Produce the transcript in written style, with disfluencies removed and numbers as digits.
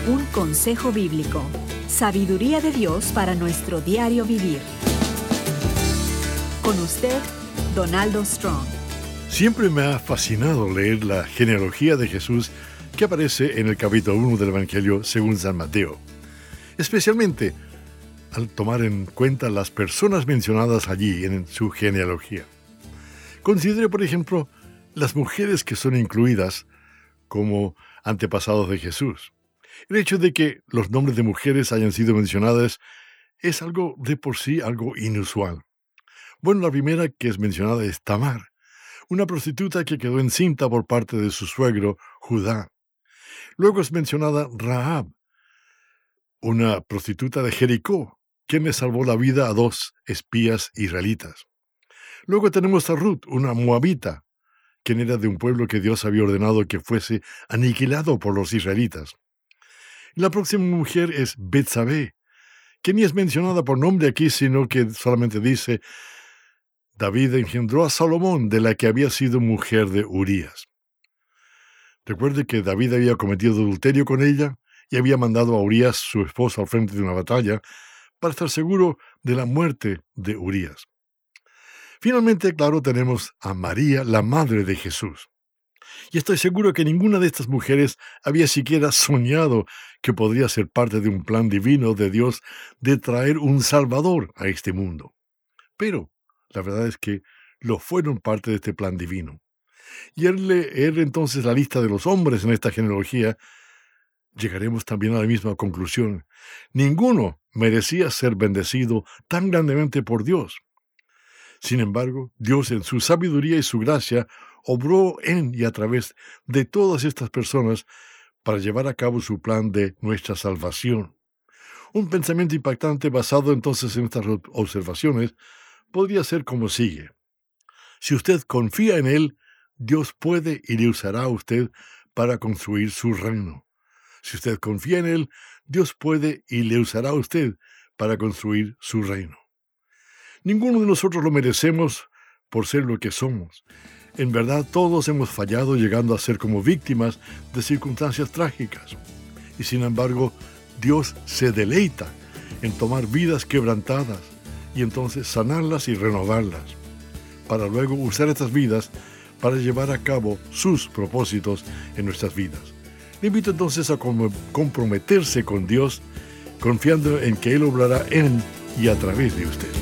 Un consejo bíblico. Sabiduría de Dios para nuestro diario vivir. Con usted, Donaldo Strong. Siempre me ha fascinado leer la genealogía de Jesús que aparece en el capítulo 1 del Evangelio según San Mateo. Especialmente al tomar en cuenta las personas mencionadas allí en su genealogía. Considere, por ejemplo, las mujeres que son incluidas como antepasados de Jesús. El hecho de que los nombres de mujeres hayan sido mencionadas es algo de por sí algo inusual. Bueno, la primera que es mencionada es Tamar, una prostituta que quedó encinta por parte de su suegro, Judá. Luego es mencionada Rahab, una prostituta de Jericó, quien le salvó la vida a 2 espías israelitas. Luego tenemos a Ruth, una moabita, quien era de un pueblo que Dios había ordenado que fuese aniquilado por los israelitas. La próxima mujer es Betsabé, que ni es mencionada por nombre aquí, sino que solamente dice: David engendró a Salomón, de la que había sido mujer de Urías. Recuerde que David había cometido adulterio con ella y había mandado a Urías, su esposo, al frente de una batalla para estar seguro de la muerte de Urías. Finalmente, claro, tenemos a María, la madre de Jesús. Y estoy seguro que ninguna de estas mujeres había siquiera soñado que podría ser parte de un plan divino de Dios de traer un Salvador a este mundo. Pero la verdad es que lo fueron parte de este plan divino. Y al leer entonces la lista de los hombres en esta genealogía, llegaremos también a la misma conclusión. Ninguno merecía ser bendecido tan grandemente por Dios. Sin embargo, Dios en su sabiduría y su gracia obró en y a través de todas estas personas para llevar a cabo su plan de nuestra salvación. Un pensamiento impactante basado entonces en estas observaciones podría ser como sigue. Si usted confía en Él, Dios puede y le usará a usted para construir su reino. Si usted confía en Él, Dios puede y le usará a usted para construir su reino. Ninguno de nosotros lo merecemos por ser lo que somos. En verdad, todos hemos fallado llegando a ser como víctimas de circunstancias trágicas. Y sin embargo, Dios se deleita en tomar vidas quebrantadas y entonces sanarlas y renovarlas, para luego usar estas vidas para llevar a cabo sus propósitos en nuestras vidas. Le invito entonces a comprometerse con Dios, confiando en que Él obrará en y a través de usted.